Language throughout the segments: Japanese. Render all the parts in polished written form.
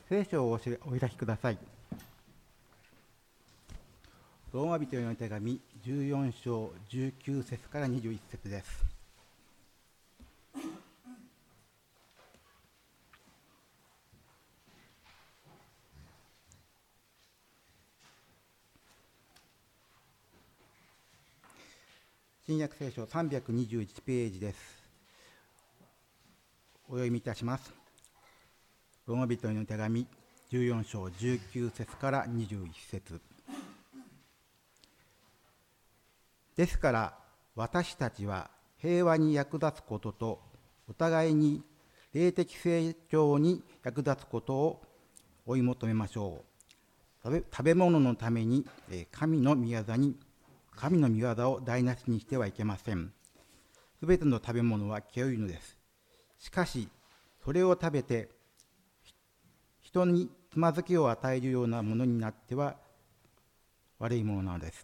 聖書をお開きください。ローマ人への手紙14章19節から21節です。新約聖書321ページです。お読みいたします。ローマ人への手紙14章19節から21節。ですから私たちは平和に役立つこととお互いに霊的成長に役立つことを追い求めましょう。食べ物のために神の御業を台無しにしてはいけません。すべての食べ物は清いのです。しかしそれを食べて人につまずきを与えるようなものになっては悪いものなのです。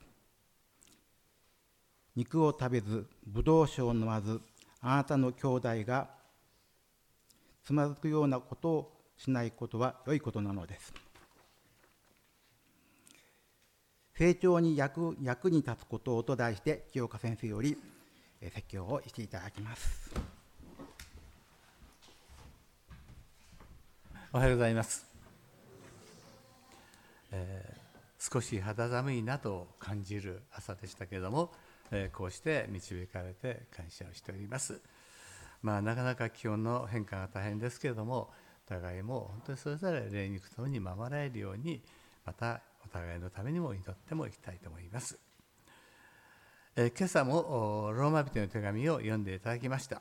肉を食べず、ブドウ酒を飲まず、あなたの兄弟がつまずくようなことをしないことは良いことなのです。成長に役に立つことをと題して清岡先生より説教をしていただきます。 おはようございます。少し肌寒いなと感じる朝でしたけれども、こうして導かれて感謝をしております。なかなか気温の変化が大変ですけれども、お互いも本当にそれぞれ霊肉ともに守られるように、またお互いのためにも祈ってもいきたいと思います。今朝もローマ人の手紙を読んでいただきました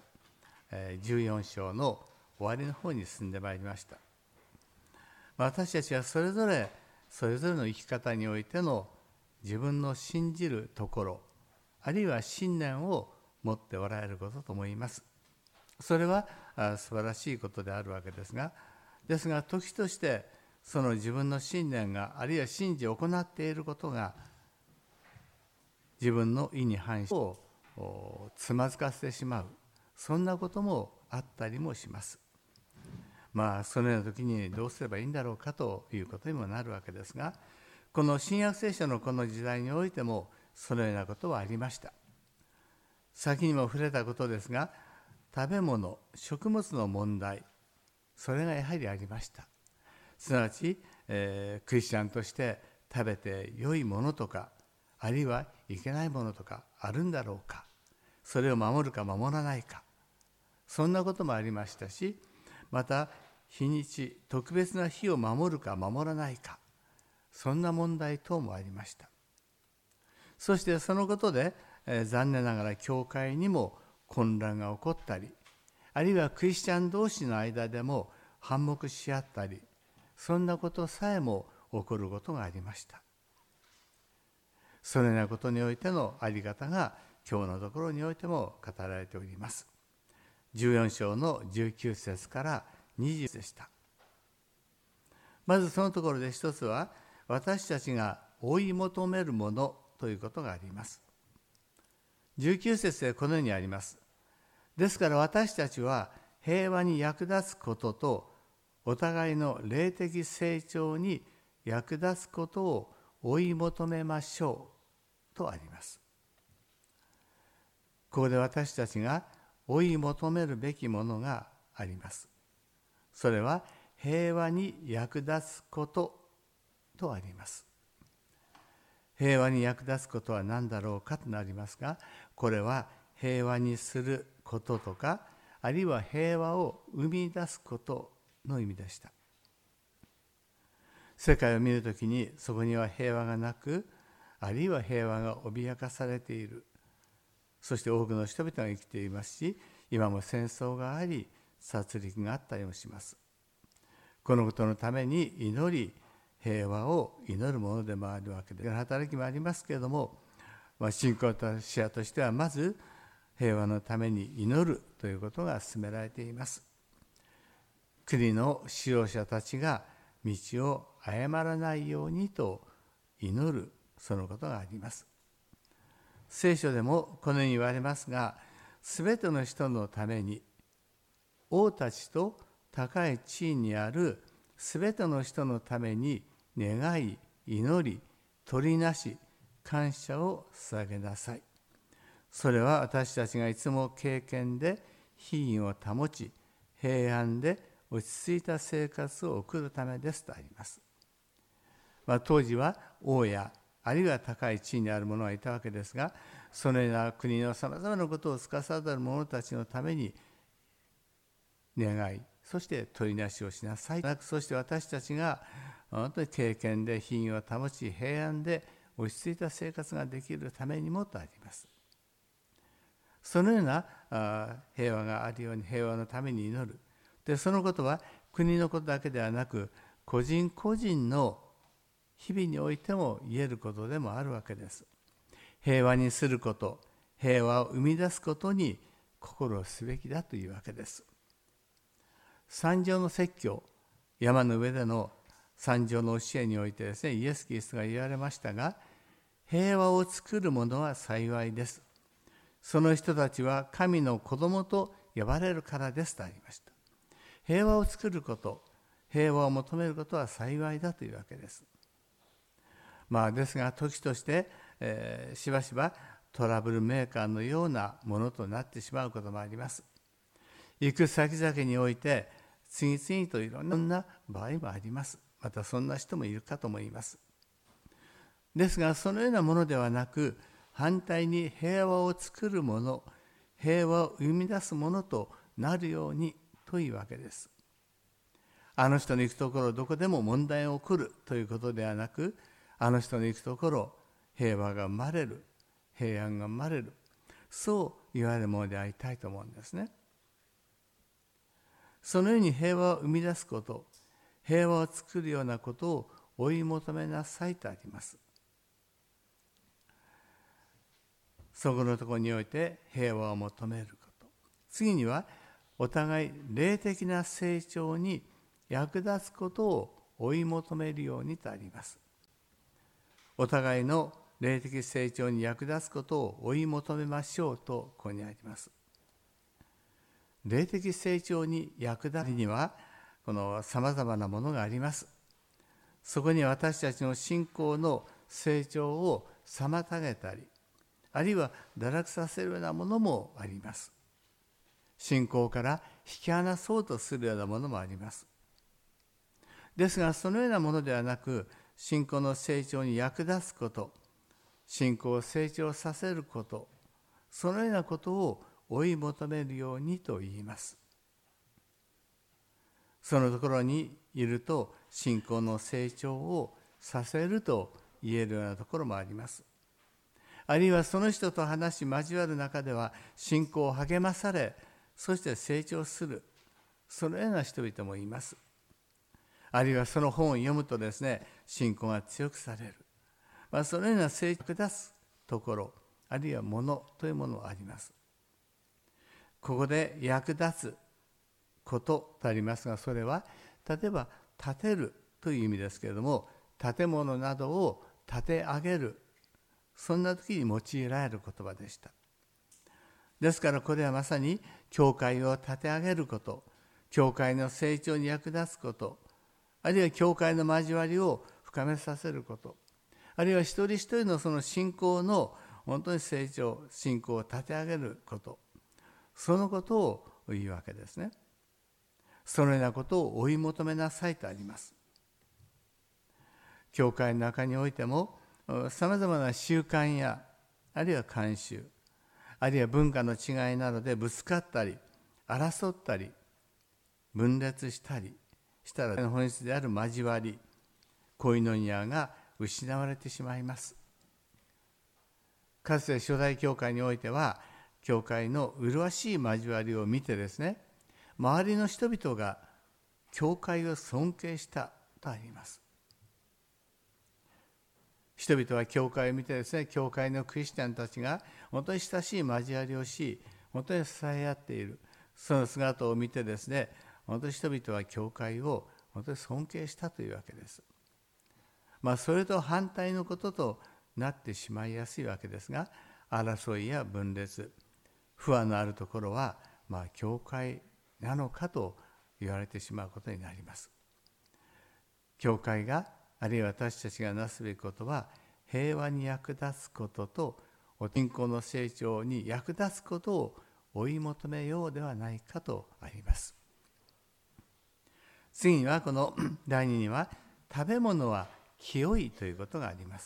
。14章の終わりの方に進んでまいりました。私たちはそれぞれの生き方においての自分の信じるところ、あるいは信念を持っておられることと思います。それは素晴らしいことであるわけですが、時としてその自分の信念が、あるいは信じ行っていることが自分の意に反してをつまずかせてしまう、そんなこともあったりもします。そのような時にどうすればいいんだろうかということにもなるわけですが、この新約聖書のこの時代においてもそのようなことはありました。先にも触れたことですが、食べ物、食物の問題、それがやはりありました。すなわち、クリスチャンとして食べて良いものとか、あるいはいけないものとかあるんだろうか、それを守るか守らないか、そんなこともありましたし、また日にち、特別な日を守るか守らないか、そんな問題等もありました。そしてそのことで、残念ながら教会にも混乱が起こったり、あるいはクリスチャン同士の間でも反目し合ったり、そんなことさえも起こることがありました。そのようなことにおいてのあり方が今日のところにおいても語られております。14章の19節から20節でした。まずそのところで一つは、私たちが追い求めるものということがあります。19節でこのようにあります。ですから私たちは平和に役立つこととお互いの霊的成長に役立つことを追い求めましょうとあります。ここで私たちが追い求めるべきものがあります。それは平和に役立つこととあります。平和に役立つことは何だろうかとなりますが、これは平和にすることとか、あるいは平和を生み出すことの意味でした。世界を見るときにそこには平和がなく、あるいは平和が脅かされている。そして多くの人々が生きていますし、今も戦争があり、殺戮があったりもします。このことのために祈り、平和を祈るものでもあるわけで、働きもありますけれども、信仰者としてはまず平和のために祈るということが進められています。国の指導者たちが道を誤らないようにと祈る、そのことがあります。聖書でもこのように言われますが、すべての人のために王たちと高い地位にあるすべての人のために願い、祈り、取りなし、感謝を捧げなさい。それは私たちがいつも経験で品位を保ち、平安で落ち着いた生活を送るためですとあります。当時は王やあるいは高い地位にある者がいたわけですが、そのような国のさまざまなことを司る者たちのために願い、そして取りなしをしなさい。そして私たちが本当に経験で品位を保ち、平安で落ち着いた生活ができるためにもとあります。そのような平和があるように平和のために祈る。で、そのことは国のことだけではなく、個人個人の日々においても言えることでもあるわけです。平和にすること、平和を生み出すことに心をすべきだというわけです。三条の説教、山の上での三条の教えにおいてですね、イエス・キリストが言われましたが、平和を作る者は幸いです。その人たちは神の子供と呼ばれるからですとありました。平和を作ること、平和を求めることは幸いだというわけです。ですが時として、しばしばトラブルメーカーのようなものとなってしまうこともあります。行く先々において次々といろんな場合もあります。またそんな人もいるかと思います。ですがそのようなものではなく、反対に平和を作るもの、平和を生み出すものとなるようにというわけです。あの人の行くところどこでも問題が起こるということではなく、あの人の行くところ平和が生まれる、平安が生まれる、そう言われるものでありたいと思うんですね。そのように平和を生み出すこと、平和を作るようなことを追い求めなさいとあります。そこのところにおいて平和を求めること。次にはお互い霊的な成長に役立つことを追い求めるようにとあります。お互いの霊的成長に役立つことを追い求めましょうとここにあります。霊的成長に役立つにはこのさまざまなものがあります。そこに私たちの信仰の成長を妨げたり、あるいは堕落させるようなものもあります。信仰から引き離そうとするようなものもあります。ですがそのようなものではなく、信仰の成長に役立つこと、信仰を成長させること、そのようなことを追い求めるようにと言います。そのところにいると信仰の成長をさせると言えるようなところもあります。あるいはその人と話し交わる中では信仰を励まされ、そして成長する、そのような人々もいます。あるいはその本を読むとですね、信仰が強くされる、そのような成長を出すところ、あるいはものというものがあります。ここで役立つこととありますが、それは例えば建てるという意味ですけれども、建物などを建て上げる、そんな時に用いられる言葉でした。ですからこれはまさに教会を建て上げること、教会の成長に役立つこと、あるいは教会の交わりを深めさせること、あるいは一人一人のその信仰の本当に成長、信仰を立て上げること、そのことを言うわけですね。そのようなことを追い求めなさいとあります。教会の中においてもさまざまな習慣やあるいは慣習、あるいは文化の違いなどでぶつかったり争ったり分裂したりしたら、本質である交わり、コイノニアが失われてしまいます。かつて初代教会においては、教会の麗しい交わりを見てですね、周りの人々が教会を尊敬したとあります。人々は教会を見てですね、教会のクリスチャンたちが本当に親しい交わりをし、本当に支え合っている、その姿を見てですね、本当に人々は教会を本当に尊敬したというわけです。それと反対のこととなってしまいやすいわけですが、争いや分裂、不和のあるところは教会なのかと言われてしまうことになります。 教会があるいは私たちがなすべきことは、平和に役立つことと信仰の成長に役立つことを追い求めようではないかとあります。次にはこの第2には、食べ物は清いということがあります。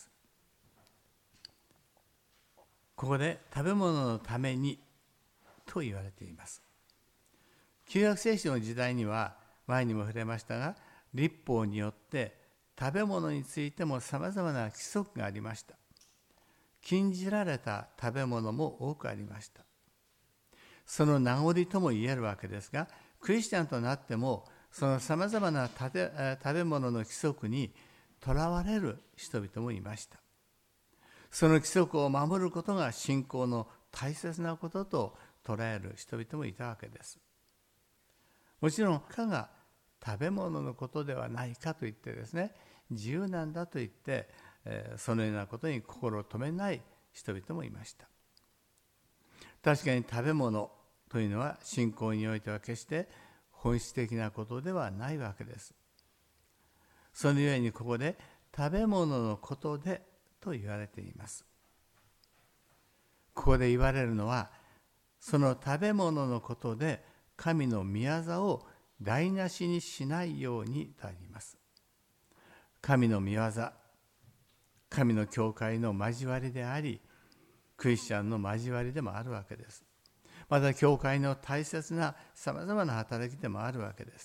ここで食べ物のためにと言われています。旧約聖書の時代には、前にも触れましたが、律法によって食べ物についてもさまざまな規則がありました。禁じられた食べ物も多くありました。その名残とも言えるわけですが、クリスチャンとなってもそのさまざまな食べ物の規則にとらわれる人々もいました。その規則を守ることが信仰の大切なことと捉える人々もいたわけです。もちろんかが食べ物のことではないかと言ってですね、自由なんだと言って、そのようなことに心を留めない人々もいました。確かに食べ物というのは信仰においては決して本質的なことではないわけです。そのゆえにここで食べ物のことでと言われています。ここで言われるのは、その食べ物のことで神の御業を台無しにしないようにとあります。神の御業、神の教会の交わりであり、クリスチャンの交わりでもあるわけです。また教会の大切なさまざまな働きでもあるわけです。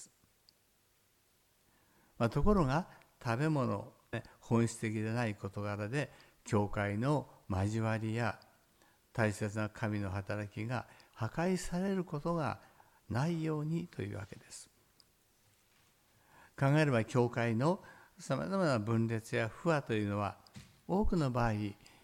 ところが食べ物、本質的でない事柄で教会の交わりや大切な神の働きが破壊されることがないようにというわけです。考えれば教会のさまざまな分裂や不和というのは、多くの場合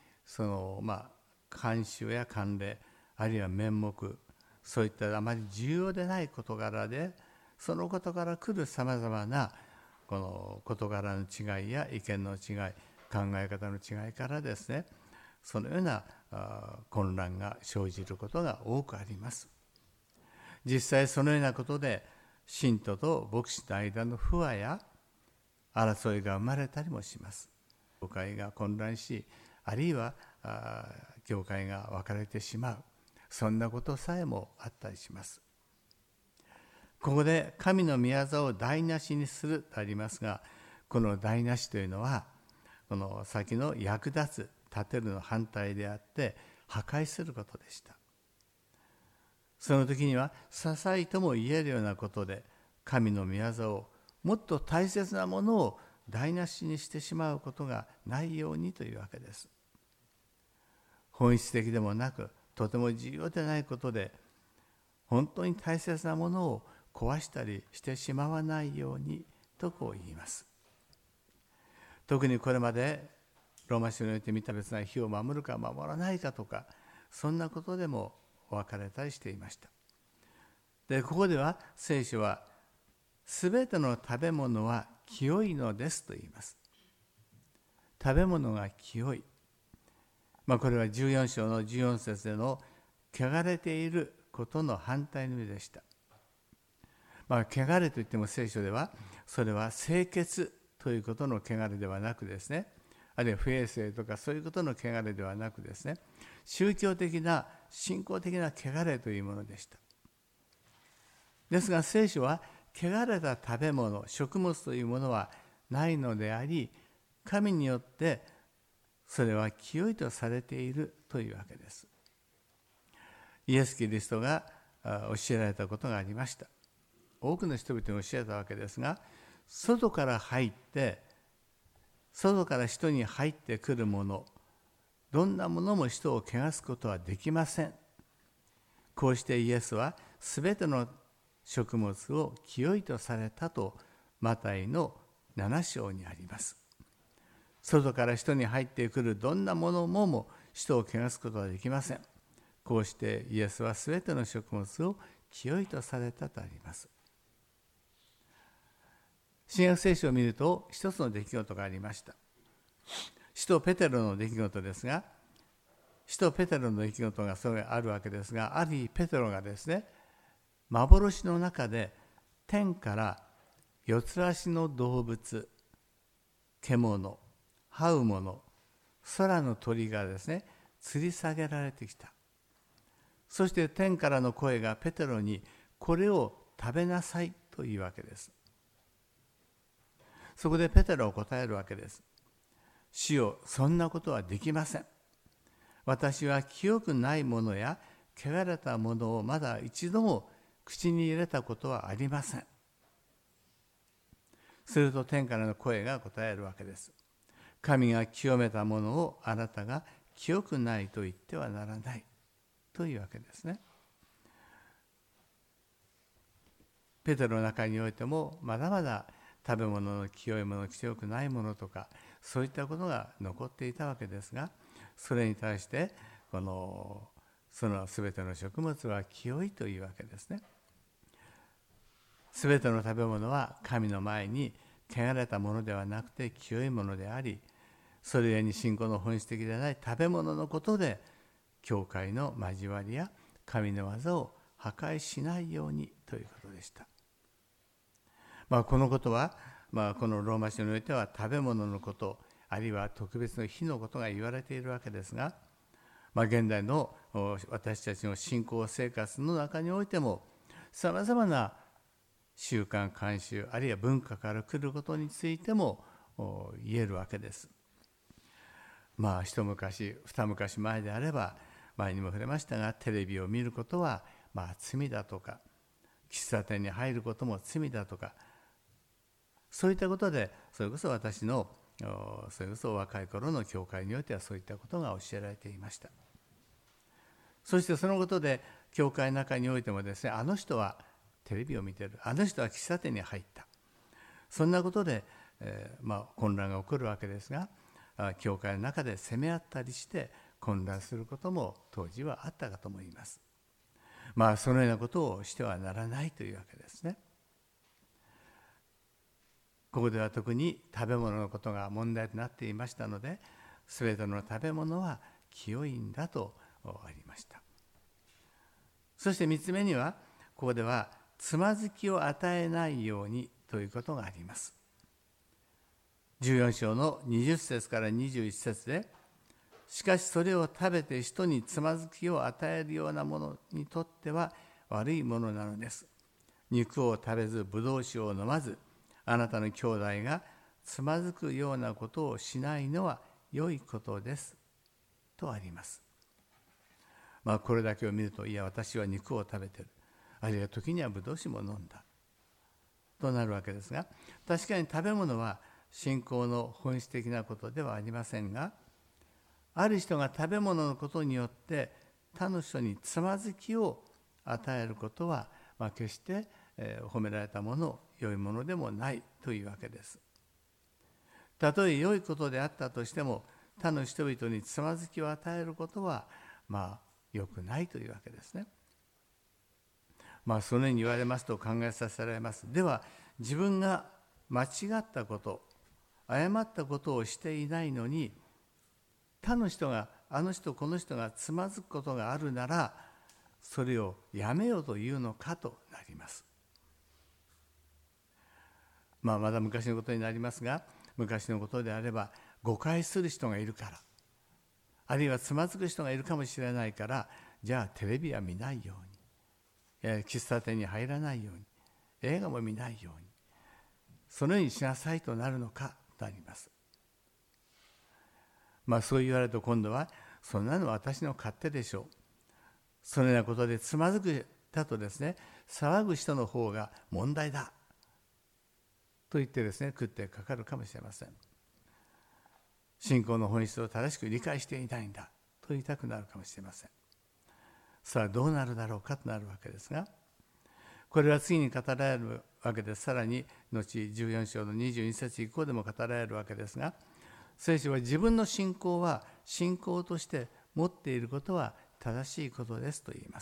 慣習や慣例、あるいは面目、そういったあまり重要でない事柄で、その事から来るさまざまなこの事柄の違いや意見の違い、考え方の違いからですね、そのような混乱が生じることが多くあります。実際そのようなことで信徒と牧師の間の不和や争いが生まれたりもします。教会が混乱し、あるいは教会が分かれてしまう、そんなことさえもあったりします。ここで神の御業を台無しにするとありますが、この台無しというのは、この先の役立つ、立てるの反対であって破壊することでした。その時には些細とも言えるようなことで、神の御業をもっと大切なものを台無しにしてしまうことがないようにというわけです。本質的でもなく、とても重要でないことで、本当に大切なものを壊したりしてしまわないようにとこう言います。特にこれまでローマ書において見た別な日を守るか守らないかとか、そんなことでも分かれたりしていました。で、ここでは聖書は、すべての食べ物は清いのですと言います。食べ物が清い。これは14章の14節での汚れていることの反対の意味でした。汚れといっても聖書では、それは清潔ということの汚れではなくですね、あるいは不衛生とかそういうことの汚れではなくですね、宗教的な信仰的な汚れというものでした。ですが聖書は、汚れた食べ物、食物というものはないのであり、神によってそれは清いとされているというわけです。イエス・キリストが教えられたことがありました。多くの人々に教えたわけですが、外から人に入ってくるもの、どんなものも人を汚すことはできません。こうしてイエスはすべての食物を清いとされたとマタイの7章にあります。外から人に入ってくるどんなものも人を汚すことはできません。こうしてイエスはすべての食物を清いとされたとあります。新約聖書を見ると一つの出来事がありました。使徒ペテロの出来事ですが、使徒ペテロの出来事がそれあるわけですが、ある日ペテロがですね、幻の中で天から四つ足の動物、 獣、這うもの、空の鳥がですね、吊り下げられてきた。そして天からの声がペテロに、これを食べなさいというわけです。そこでペテロは答えるわけです。主よ、そんなことはできません。私は清くないものや汚れたものをまだ一度も口に入れたことはありません。すると天からの声が答えるわけです。神が清めたものをあなたが清くないと言ってはならないというわけですね。ペテロの中においてもまだまだ食べ物の清いもの、清くないものとか、そういったことが残っていたわけですが、それに対してその全ての食物は清いというわけですね。全ての食べ物は神の前に汚れたものではなくて清いものであり、それゆえに信仰の本質的でない食べ物のことで教会の交わりや神の技を破壊しないようにということでした。このことは、このローマ書においては食べ物のこと、あるいは特別の日のことが言われているわけですが、現代の私たちの信仰生活の中においてもさまざまな習慣慣習、あるいは文化から来ることについても言えるわけです。一昔二昔前であれば、前にも触れましたが、テレビを見ることは罪だとか、喫茶店に入ることも罪だとか、そういったことで、それこそ私のそれこそ若い頃の教会においてはそういったことが教えられていました。そしてそのことで教会の中においてもですね、あの人はテレビを見ている、あの人は喫茶店に入った、そんなことで、混乱が起こるわけですが、教会の中で責め合ったりして混乱することも当時はあったかと思います。そのようなことをしてはならないというわけですね。ここでは特に食べ物のことが問題となっていましたので、すべての食べ物は清いんだとありました。そして3つ目には、ここではつまずきを与えないようにということがあります。14章の20節から21節で、しかしそれを食べて人につまずきを与えるようなものにとっては悪いものなのです。肉を食べずブドウ酒を飲まず、あなたの兄弟がつまずくようなことをしないのは良いことですとあります。これだけを見ると、いや私は肉を食べてる、あるいは時にはブドウ酒も飲んだとなるわけですが、確かに食べ物は信仰の本質的なことではありませんが、ある人が食べ物のことによって他の人につまずきを与えることは、決して褒められたもの、良いものでもないというわけです。たとえ良いことであったとしても、他の人々につまずきを与えることは良くないというわけですね。そのように言われますと考えさせられます。では自分が間違ったこと、誤ったことをしていないのに、他の人が、あの人この人がつまずくことがあるなら、それをやめようというのかとなります。まだ昔のことになりますが、昔のことであれば誤解する人がいるから、あるいはつまずく人がいるかもしれないから、じゃあテレビは見ないように、喫茶店に入らないように、映画も見ないように、そのようにしなさいとなるのかとなります。そう言われると今度は、そんなのは私の勝手でしょう、そのようなことでつまずくだとですね、騒ぐ人の方が問題だと言ってですね、食ってかかるかもしれません。信仰の本質を正しく理解していないんだと言いたくなるかもしれません。さあどうなるだろうかとなるわけですが、これは次に語られるわけです。さらに後14章の22節以降でも語られるわけですが、聖書は自分の信仰は信仰として持っていることは正しいことですと言います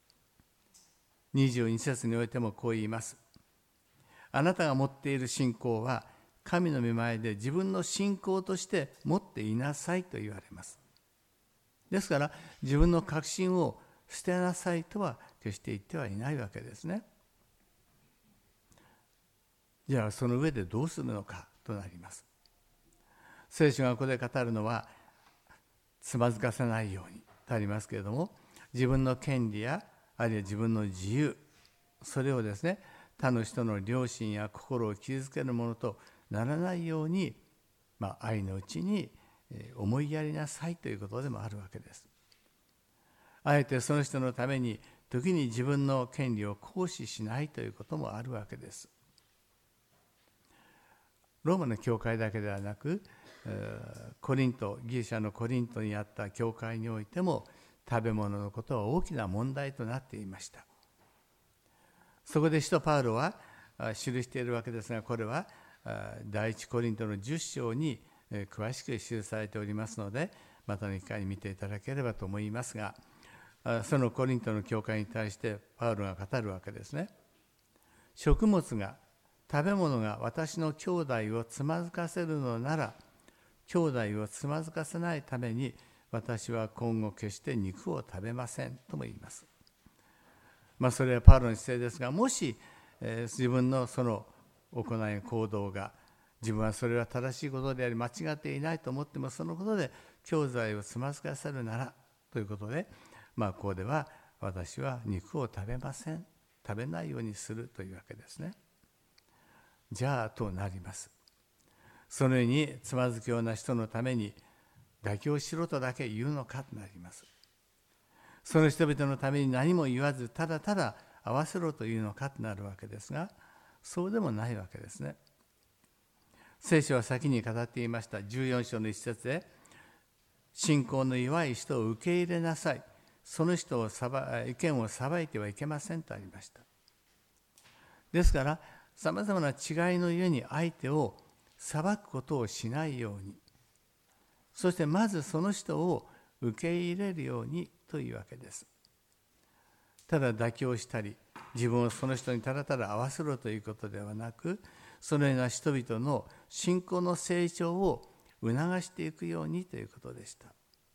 。22節においてもこう言います。あなたが持っている信仰は神の御前で自分の信仰として持っていなさいと言われます。ですから自分の確信を捨てなさいとは決して言ってはいないわけですね。じゃあその上でどうするのかとなります。 聖書がここで語るのは、つまずかせないようにとありますけれども、自分の権利やあるいは自分の自由、それをですね、他の人の良心や心を傷つけるものとならないように、愛のうちに思いやりなさいということでもあるわけです。あえてその人のために時に自分の権利を行使しないということもあるわけです。ローマの教会だけではなく、ギリシャのコリントにあった教会においても食べ物のことは大きな問題となっていました。そこで使徒パウロは記しているわけですが、これは第一コリントの10章に詳しく記されておりますので、またの機会に見ていただければと思いますが、そのコリントの教会に対してパウロが語るわけですね。食物が、食べ物が私の兄弟をつまずかせるのなら、兄弟をつまずかせないために私は今後決して肉を食べませんとも言います。それはパウロの姿勢ですが、もし、自分のその行い行動が自分はそれは正しいことであり間違っていないと思っても、そのことで兄弟をつまずかせるならということで、ここでは私は肉を食べません、食べないようにするというわけですね。じゃあとなります。そのようにつまずくような人のために妥協しろとだけ言うのかとなります。その人々のために何も言わず、ただただ合わせろというのかとなるわけですが、そうでもないわけですね。聖書は先に語っていました14章の一節で、信仰の弱い人を受け入れなさい、その人を意見を裁いてはいけませんとありました。ですからさまざまな違いのゆえに相手を裁くことをしないように、そしてまずその人を受け入れるようにというわけです。ただ妥協したり自分をその人にただただ合わせろということではなく、そのような人々の信仰の成長を促していくようにということでした。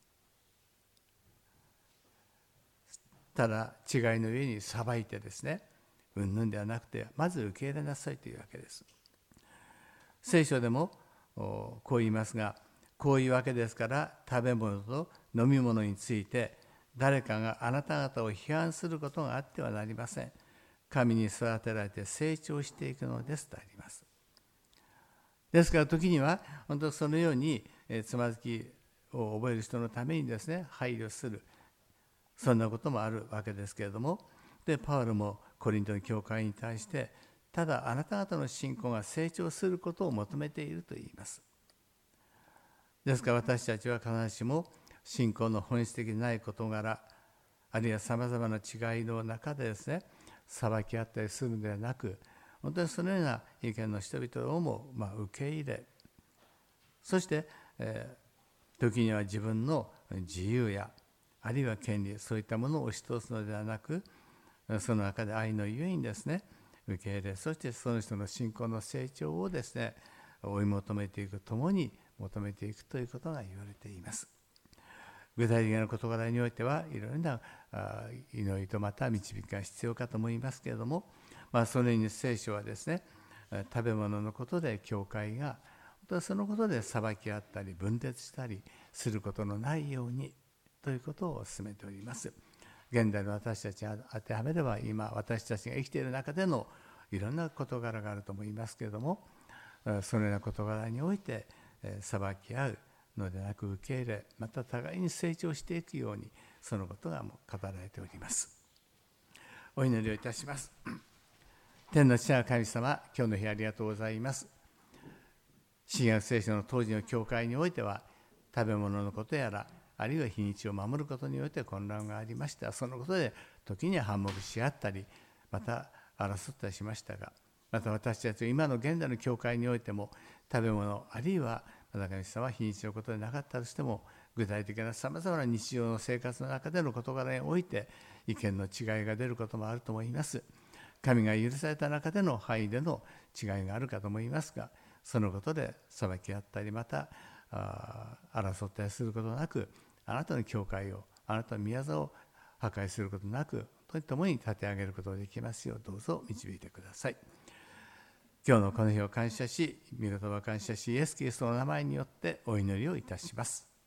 ただ違いの上に裁いてですね、うんぬんではなくて、まず受け入れなさいというわけです。聖書でもこう言いますが、こういうわけですから食べ物と飲み物について誰かがあなた方を批判することがあってはなりません。神に育てられて成長していくのですとあります。ですから時には本当そのようにつまずきを覚える人のためにですね、配慮する、そんなこともあるわけですけれども、でパウロもコリントの教会に対して、ただあなた方の信仰が成長することを求めていると言います。ですから私たちは必ずしも信仰の本質的でない事柄、あるいはさまざまな違いの中でですね、裁き合ったりするのではなく、本当にそのような意見の人々をも受け入れ、そして、時には自分の自由やあるいは権利、そういったものを押し通すのではなく、その中で愛のゆえにですね、受け入れ、そしてその人の信仰の成長をですね、追い求めていくともに求めていくということが言われています。具体的な事柄においてはいろいろな祈りとまた導きが必要かと思いますけれども、そのように聖書はですね、食べ物のことで教会が本当はそのことで裁き合ったり分裂したりすることのないようにということを進めております。現代の私たちに当てはめれば、今私たちが生きている中でのいろんな事柄があると思いますけれども、そのような事柄において裁き合うのでなく受け入れ、また互いに成長していくように、そのことがもう語られております。お祈りをいたします。天の父なる神様、今日の日ありがとうございます。新約聖書の当時の教会においては、食べ物のことやら、あるいは日にちを守ることにおいて混乱がありました。そのことで時には反目し合ったり、また争ったりしましたが、また私たちは今の現代の教会においても、食べ物あるいはまた神様は日にちのことでなかったとしても、具体的なさまざまな日常の生活の中での事柄において意見の違いが出ることもあると思います。神が許された中での範囲での違いがあるかと思いますが、そのことで裁き合ったり、また争ったりすることなく、あなたの教会を、あなたの宮座を破壊することなく、共に立て上げることができますよう、どうぞ導いてください。 今日のこの日を感謝し、御言葉を感謝し、イエス・キリストの名前によってお祈りをいたします。